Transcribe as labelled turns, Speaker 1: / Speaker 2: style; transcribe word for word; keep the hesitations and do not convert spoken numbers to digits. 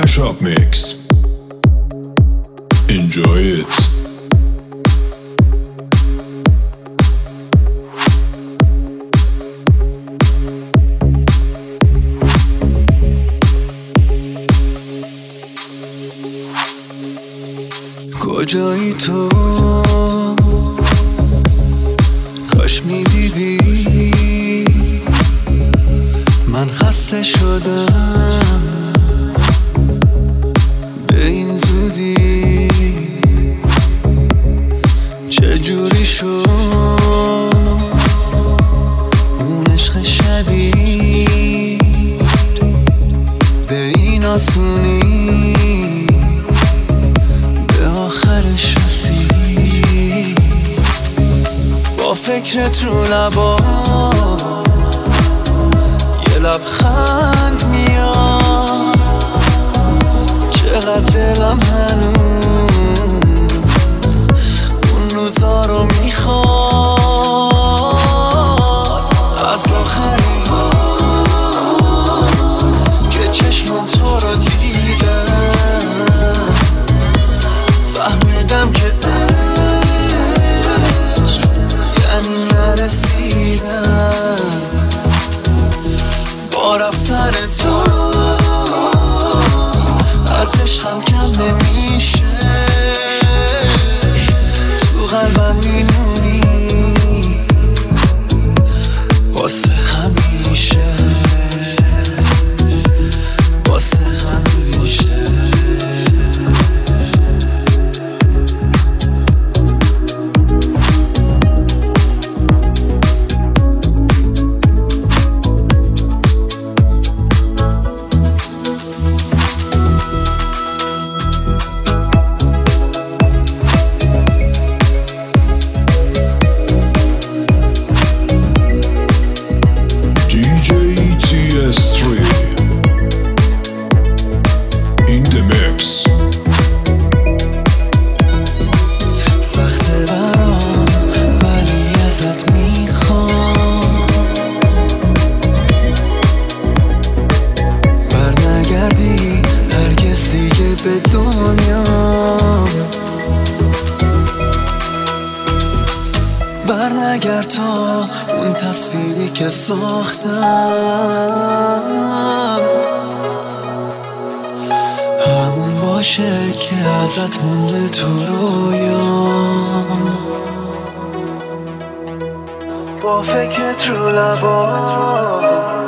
Speaker 1: Mashup mix. Enjoy it.
Speaker 2: کجایی تو؟ کاش میدیدی من خسته شدم به این زودی. چجوری شد اون عشق شدید به این آسونی به آخرش رسید؟ با فکرت رو لبا یه لبخند میاد، چقدر دلم هنوز اون روزا رو میخواد. از آخرین بار که چشمم تو رو دیدم فهمیدم که عشق یعنی نرسیدم. با رفتن تو از عشقم کم نمیشه، تو قلبم میمونی واسه همیشه، واسه همیشه. برنگر تا اون تصویری که ساختم همون باشه که ازت مونده تو رویام. با فکرت رو لبا